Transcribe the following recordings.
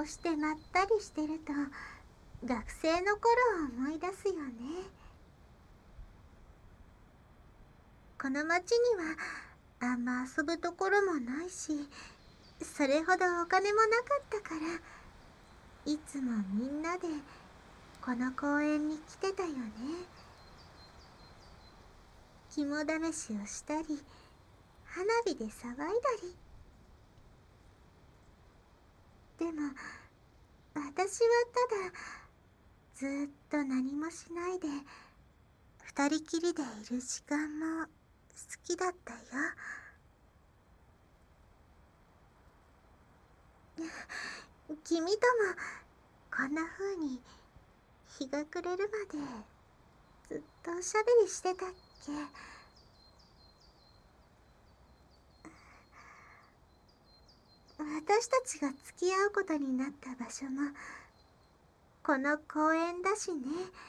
うしてまったりしてると学生の頃を思い出すよね。この町にはあんま遊ぶところもないし、それほどお金もなかったから、いつもみんなでこの公園に来てたよね。肝試しをしたり、花火で騒いだり。でも私はただずーっと何もしないで二人きりでいる時間も好きだったよ。君ともこんな風に日が暮れるまでずっとおしゃべりしてたっけ。私たちが付き合うことになった場所もこの公園だしね。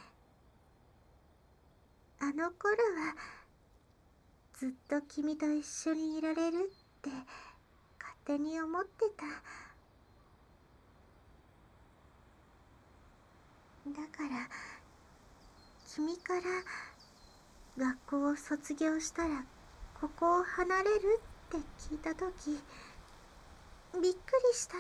あの頃はずっと君と一緒にいられるって勝手に思ってた。だから君から学校を卒業したらここを離れるって聞いたとき、びっくりしたの。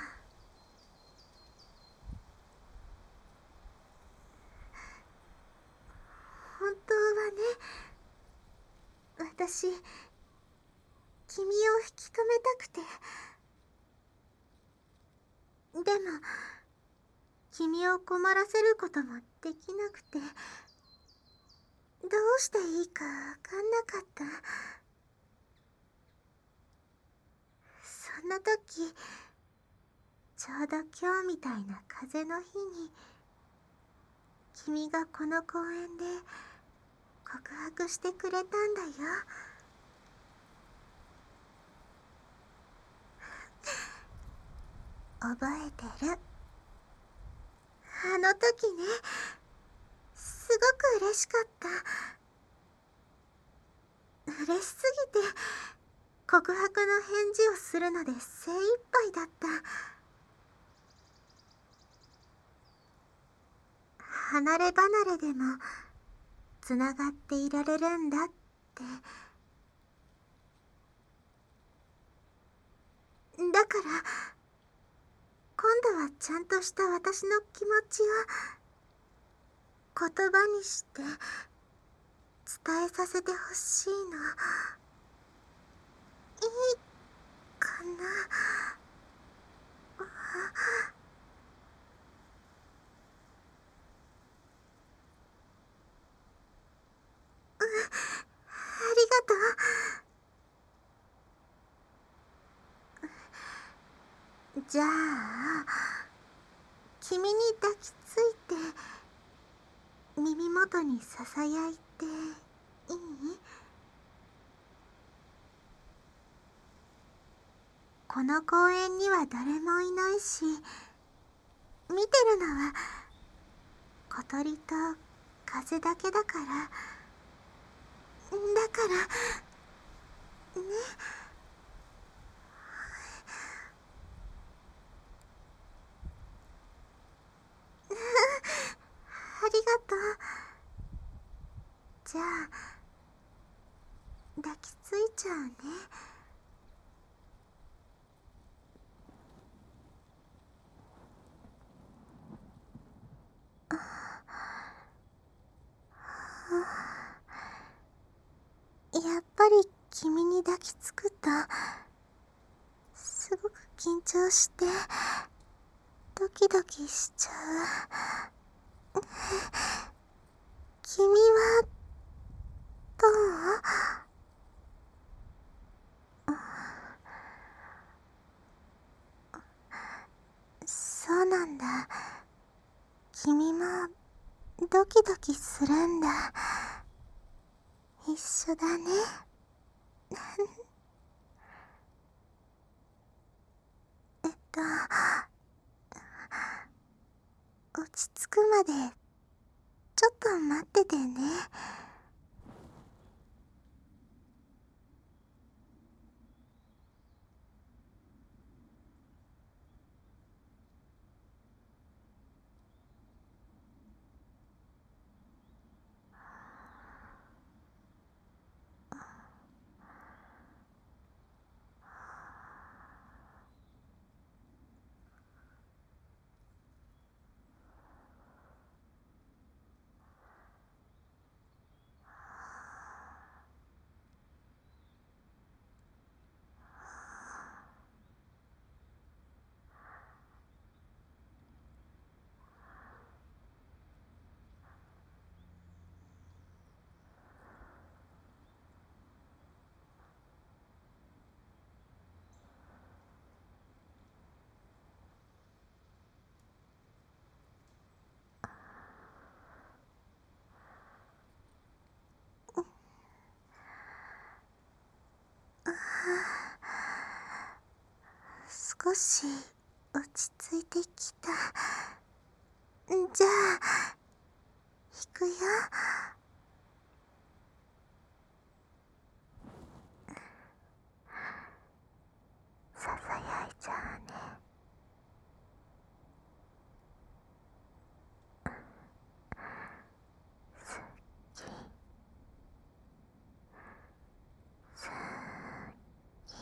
本当はね、私君を引き止めたくて。でも君を困らせることもできなくて、どうしていいかわかんなかった。そんな時、ちょうど今日みたいな風の日に君がこの公園で告白してくれたんだよ。覚えてる。あの時ね、すごく嬉しかった。嬉しすぎて告白の返事をするので精一杯だった。離れ離れでもつながっていられるんだって。だから今度はちゃんとした私の気持ちを言葉にして伝えさせてほしいの。いいかな。ありがとう。じゃあ君に抱きついて耳元にささやいていい？この公園には誰もいないし、見てるのは小鳥と風だけだから。だからね。ありがとう。じゃあ抱きついちゃうね。やっぱり君に抱きつくとすごく緊張してドキドキしちゃう。君はどう？そうなんだ。君もドキドキするんだ。一緒だね。えっと落ち着くまでちょっと待っててね。 少し落ち着いてきた。じゃあ行くよ。ささやいちゃうね。好き、好き。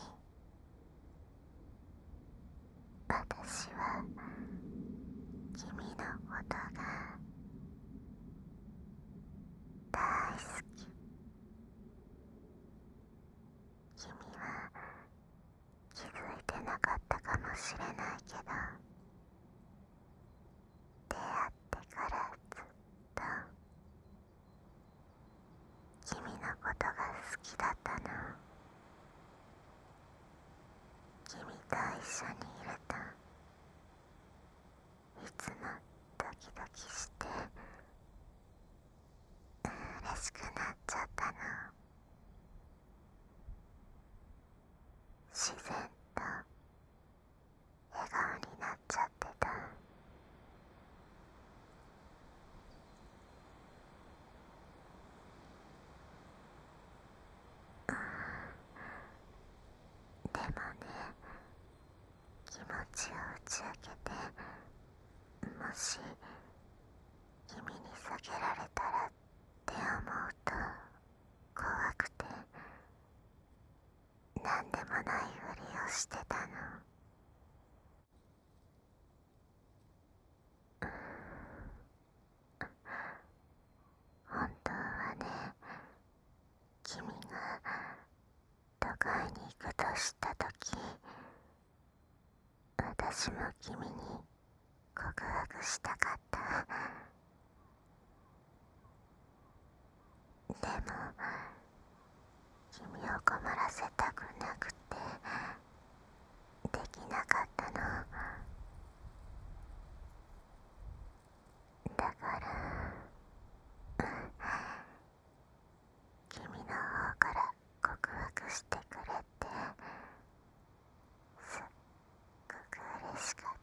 私は君のことが大好き。君は気づいてなかったかもしれないけど、出会ってからずっと君のことが好きだったの。君と一緒にいるといつもドキドキして嬉しくなっちゃったの。自然と笑顔になっちゃってた。でもね、気持ちを打ち明けて、もし君に避けられたらって思うと怖くて、なんでもないふりをしてたの。本当はね、君が都会に行くと知ったとき、私も君に告白したかった。でも君を困らせたくなくてできなかったの。だから君の方から告白してくれてすっごく嬉しかった。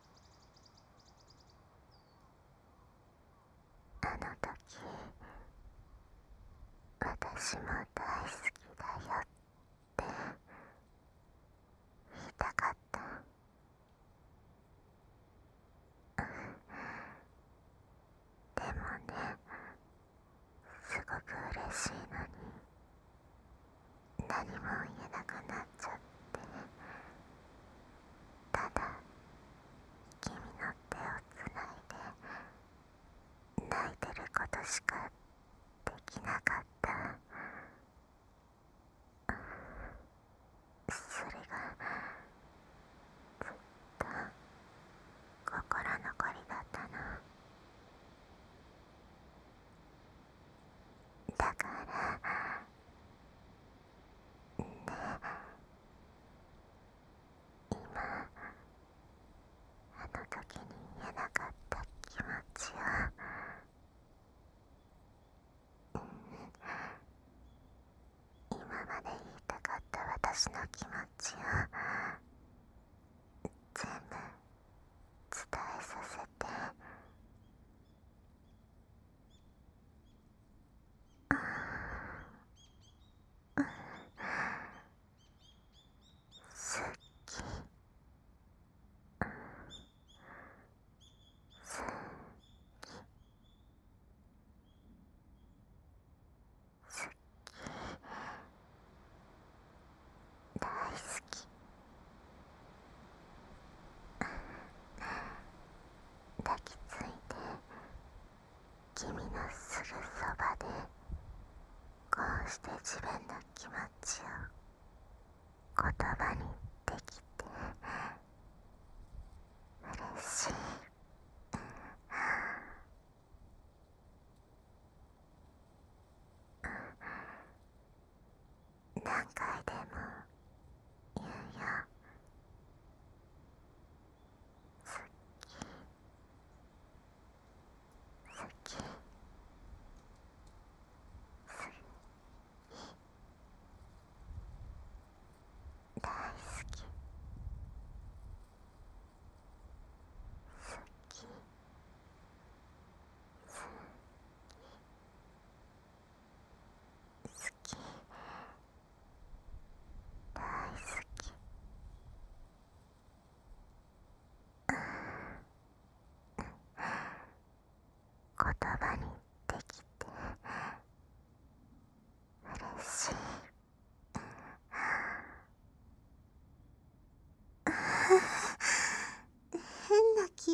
あの時私も大好きだよって言いたかった。でもね、すごく嬉しいのに何も言えなくなっちゃって、ただ君の手をつないで泣いてることしかできなかった。それがずっと心残りだったの。だからね、今あの時に言えなかった気持ちを、今まで言いたかった私の気持ちを全部伝えさせて。好き、好き、大好き。抱きついて君のすぐそばでこうして自分の気持ちを言葉にできて嬉しい。何回でも言うよ。好き、好き、好き。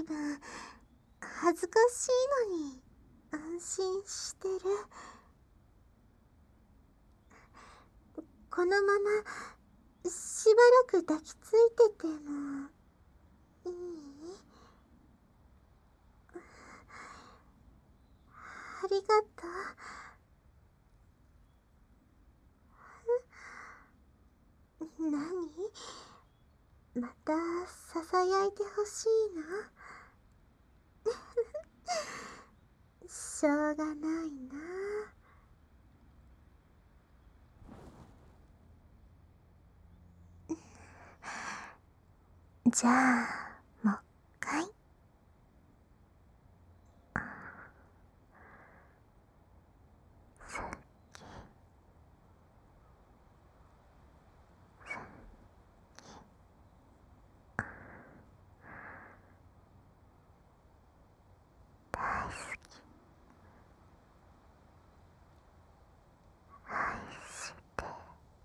分恥ずかしいのに安心してる。このまましばらく抱きついててもいい？ありがとう。何？またささやいてほしいの？しょうがないな。じゃあもう一回。大好き。愛してる。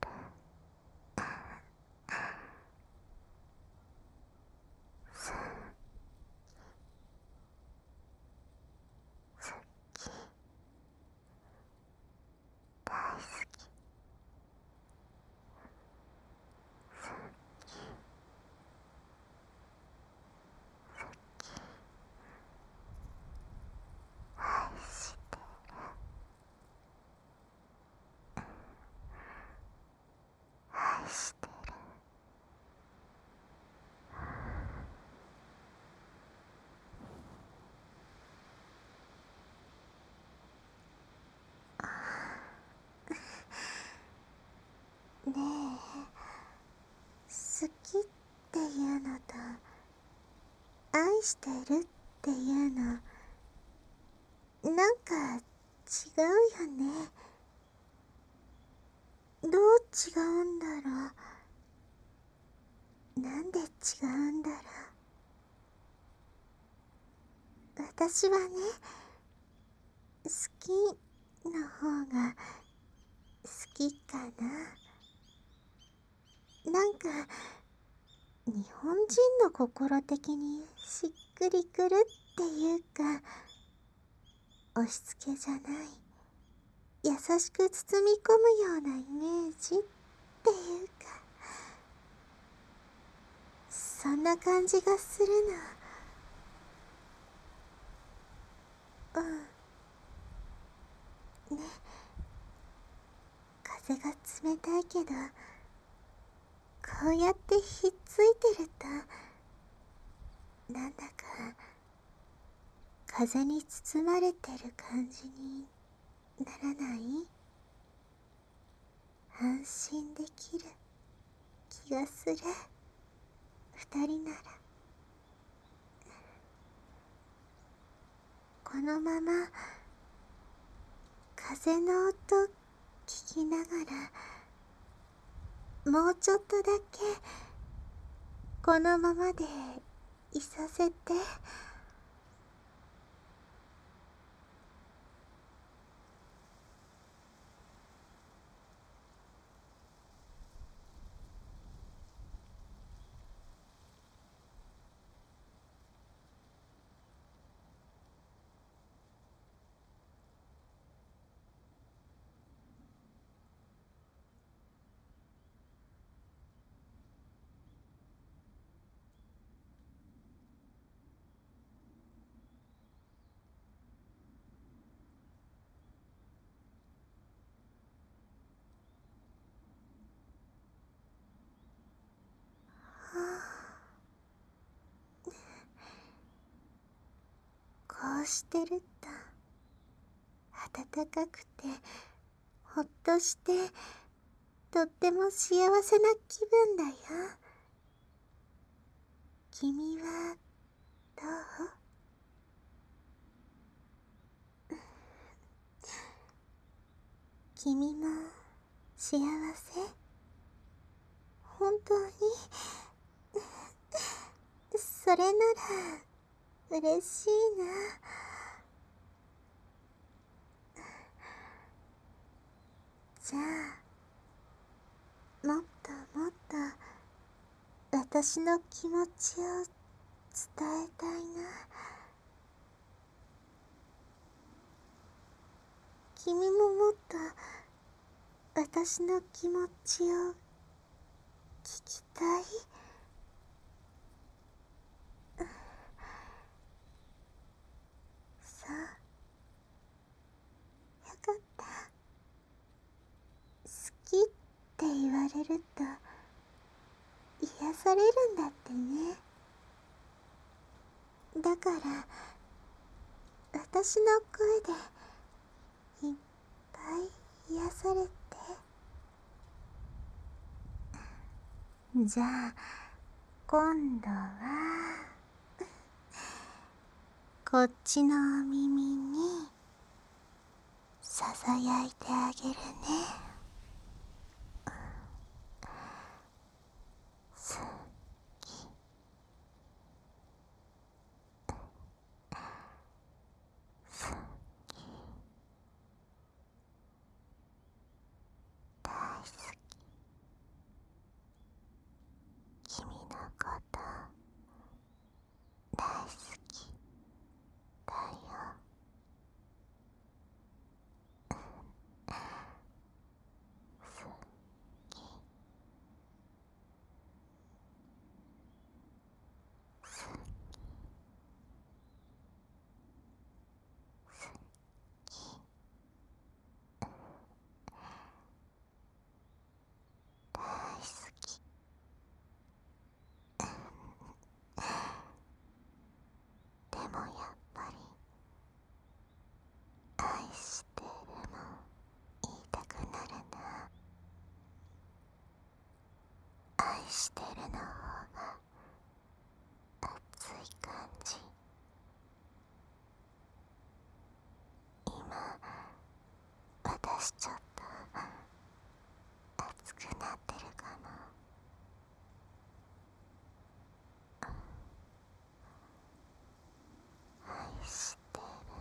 好き。大好き。愛してる。愛してる。ねえ、好きっていうのと愛してるっていうのなんか違うよね。どう違うんだろう。なんで違うんだろう。私はね、好きの方が好きかな。なんか日本人の心的にしっくりくるっていうか、押し付けじゃない、優しく包み込むようなイメージっていうか、そんな感じがするの。ね、風が冷たいけどこうやってひっついてるとなんだか風に包まれてる感じにならない？安心できる気がする。二人なら。このまま風の音聞きながらもうちょっとだけこのままでいさせて。こうしてると暖かくてほっとしてとっても幸せな気分だよ。君はどう？君も幸せ？本当に？それなら嬉しいな。じゃあもっともっと私の気持ちを伝えたいな。君ももっと私の気持ちを聞きたい。そう、よかった。好きって言われると癒されるんだってね。だから私の声でいっぱい癒されて。じゃあ今度はこっちのお耳にささやいてあげるね。好き、好き、大好き、君のこと大好きだよ。好き、好き、大好き。でもやっぱり愛してるも言いたくなるな。愛してるの方が熱い感じ。今私ちょっと熱くなってるかも。愛してる、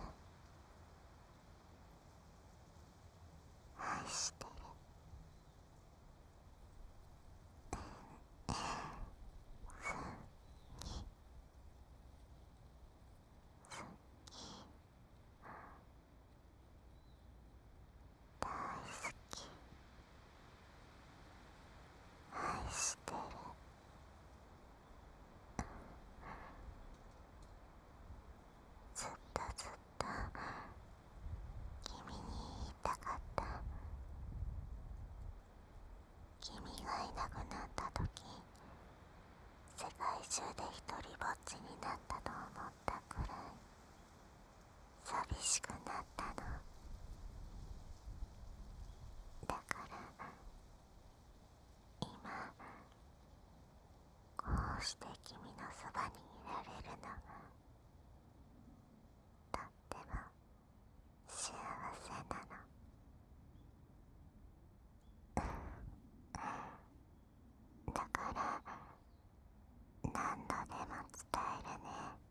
愛してる。大好き、愛してる。ずっとずっと君に言いたかった。君がいなくなった時、世界中で一人ぼっちになったと思ったくらい寂しくなったの。だから今こうして君のそばにいられるのがとっても幸せなの。だから何度でも伝えるね。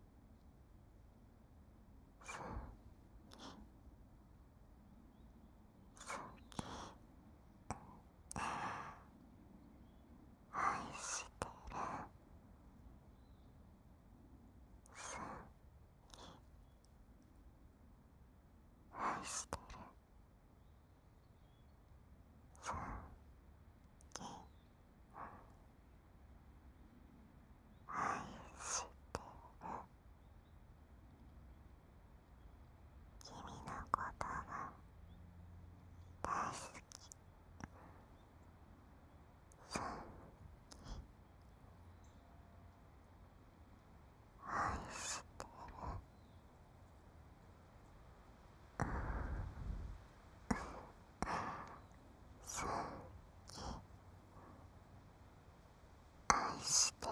好き、好き、愛してる、好き、愛してる、好き、愛してる。君のことが大好き。好き、愛してる。好き、愛してる。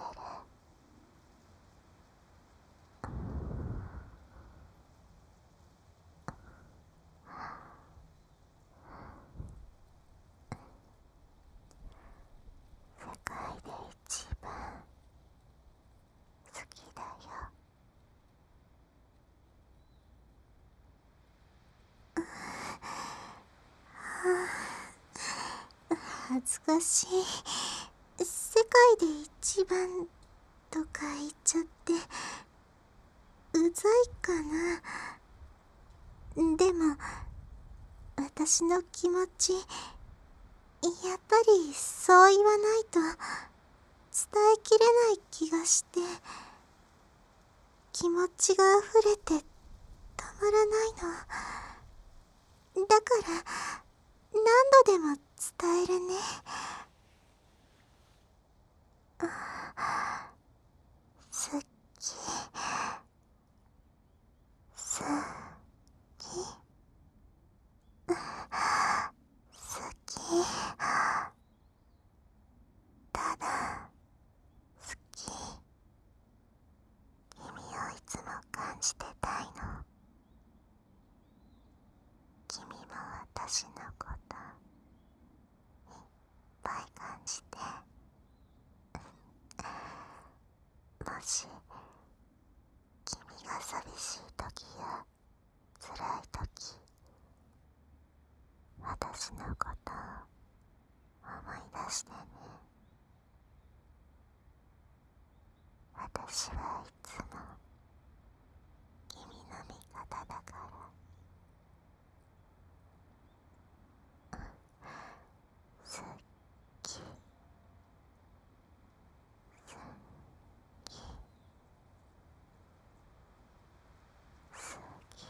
世界で一番好きだよ。恥ずかしい。世界で一番とか言っちゃってうざいかな。でも私の気持ち、やっぱりそう言わないと伝えきれない気がして、気持ちが溢れてたまらないの。だから何度でも伝えるね。好き、好き、好き、ただ好き。君をいつも感じてたいの。君も私のこといっぱい感じて、もし君が寂しい時や辛い時、私のことを思い出してね。私はいつも君の味方だから。好き、好き、好き、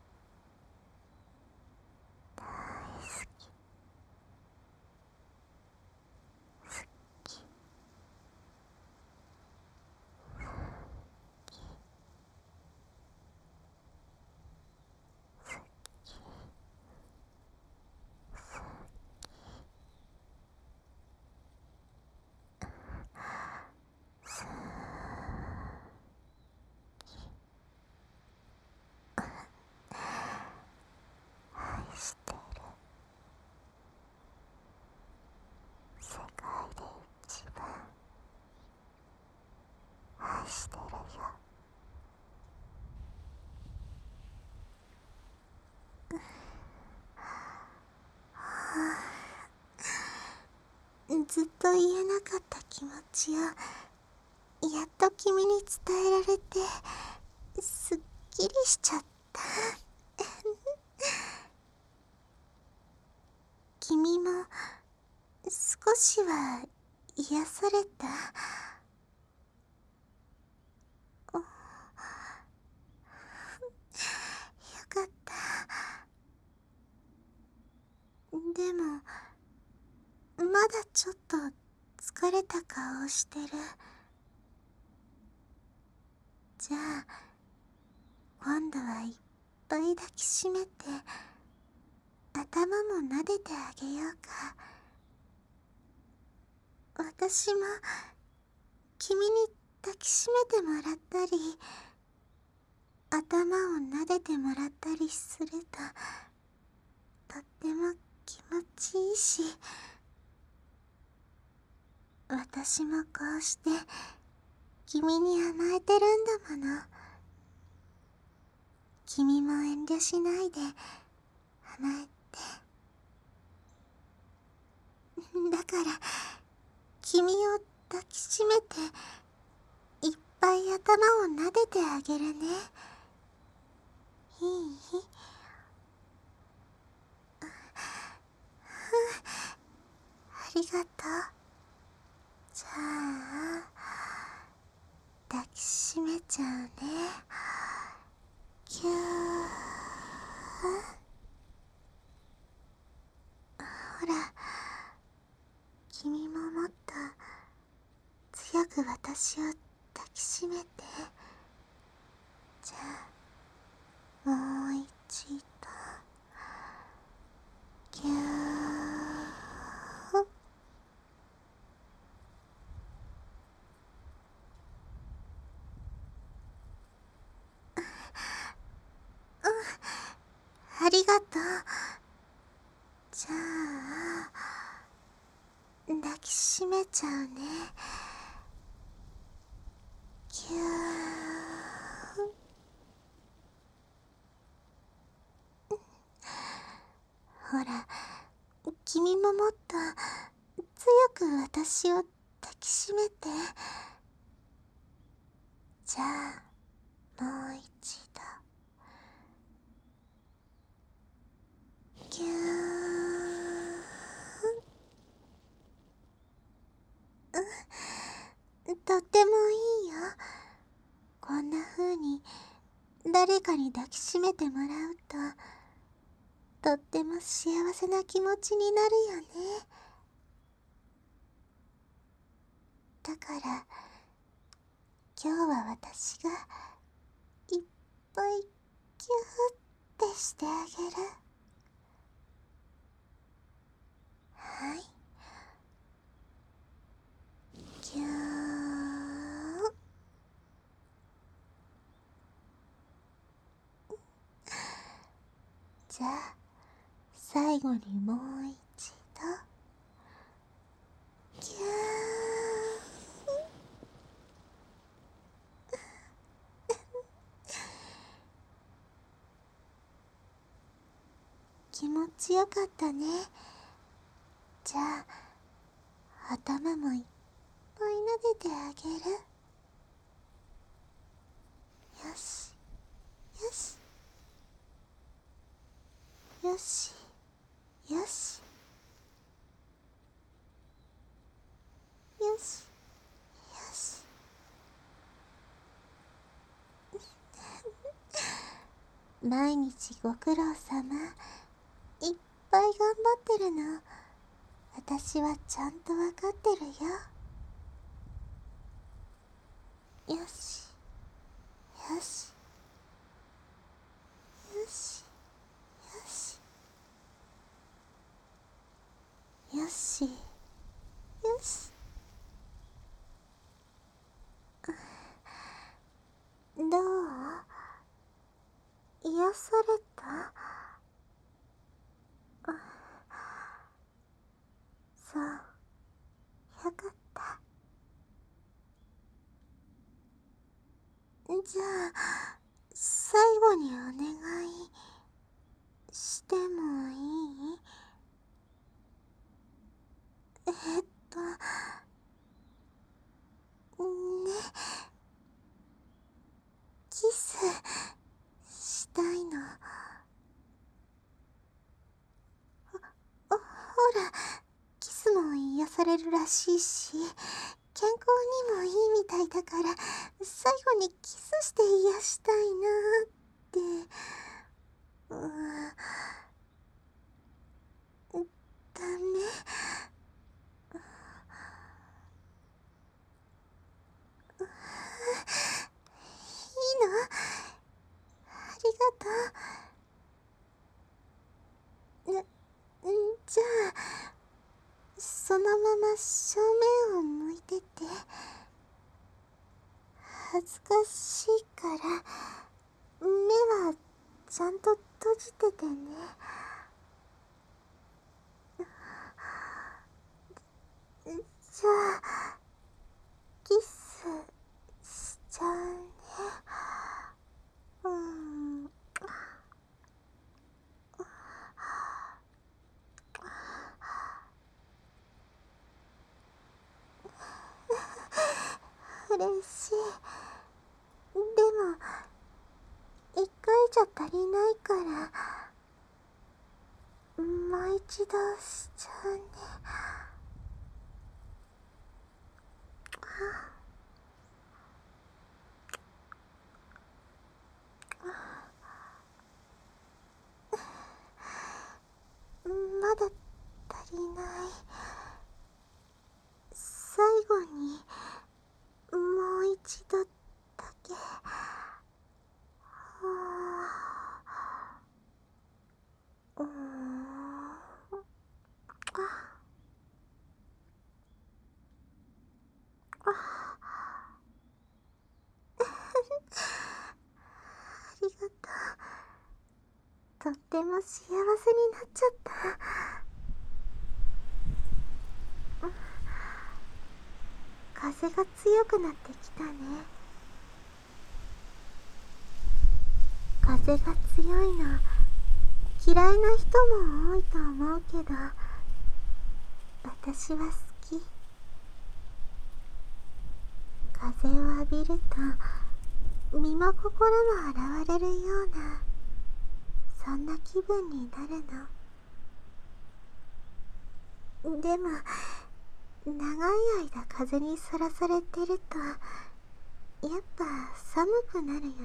大好き、好き、愛してる。世界で一番愛してるよ。ずっと言えなかった気持ちをやっと君に伝えられてすっきりしちゃった。君も少しは癒された？よかった。でもまだちょっと疲れた顔をしてる。じゃあ今度はいっぱい抱きしめて頭も撫でてあげようか。私も君に抱きしめてもらったり頭を撫でてもらったりするととっても気持ちいいし、私もこうして君に甘えてるんだもの。君も遠慮しないで甘えて。だから君を抱きしめていっぱい頭を撫でてあげるね。いい？ありがとう。じゃあ抱きしめちゃうね。ぎゅー。ほら、君ももっと強く私を抱きしめて。じゃあもう一度。ぎゅー。ありがとう。じゃあ抱きしめちゃうね。ぎゅー。ほら、君ももっと強く私を抱きしめて。 じゃあもう一度。ぎゅとってもいいよ。こんな風に誰かに抱きしめてもらうと、とっても幸せな気持ちになるよね。だから今日は私がいっぱいギューってしてあげる。はい。ぎゅー。じゃあ最後にもう一度。ぎゅー。気持ちよかったね。じゃあ頭もいっぱい撫でてあげる。よしよしよしよしよしよし。毎日ご苦労様。いっぱい頑張ってるの私はちゃんとわかってるよ。よしよしよしよしよし。どう？癒された？そう、よかった。じゃあ最後にお願いしてもいい？ね、キスしたいの。ほら、キスも癒されるらしいし、健康にもいいみたいだから、最後にキスして癒したいなって。ダメ？いいの？ありがとう。じゃあ、そのまま正面を向いてて。恥ずかしいから目はちゃんと閉じててね。じゃあキスしちゃうね。嬉しい。でも一回じゃ足りないからもう一度しちゃうね。まだ足りない。最後にもう一度だけ。ありがとう。とっても幸せになっちゃった。風が強くなってきたね。風が強いの嫌いな人も多いと思うけど、私は好き。風を浴びると身も心も洗われるような、そんな気分になるの。でも長い間風にさらされてるとやっぱ寒くなるよね。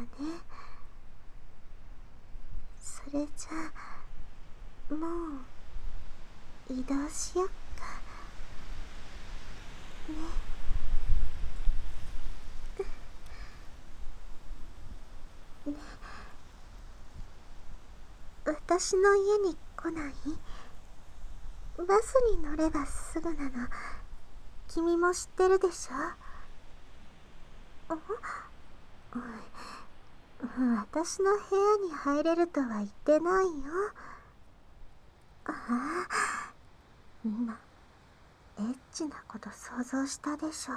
それじゃもう移動しよっかね。私の家に来ない？バスに乗ればすぐなの、君も知ってるでしょ？私の部屋に入れるとは言ってないよ。今エッチなこと想像したでしょ？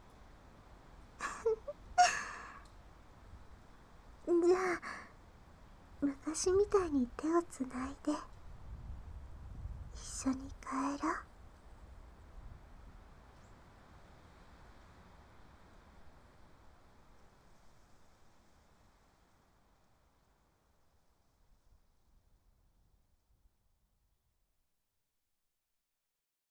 じゃあ昔みたいに手をつないで一緒に帰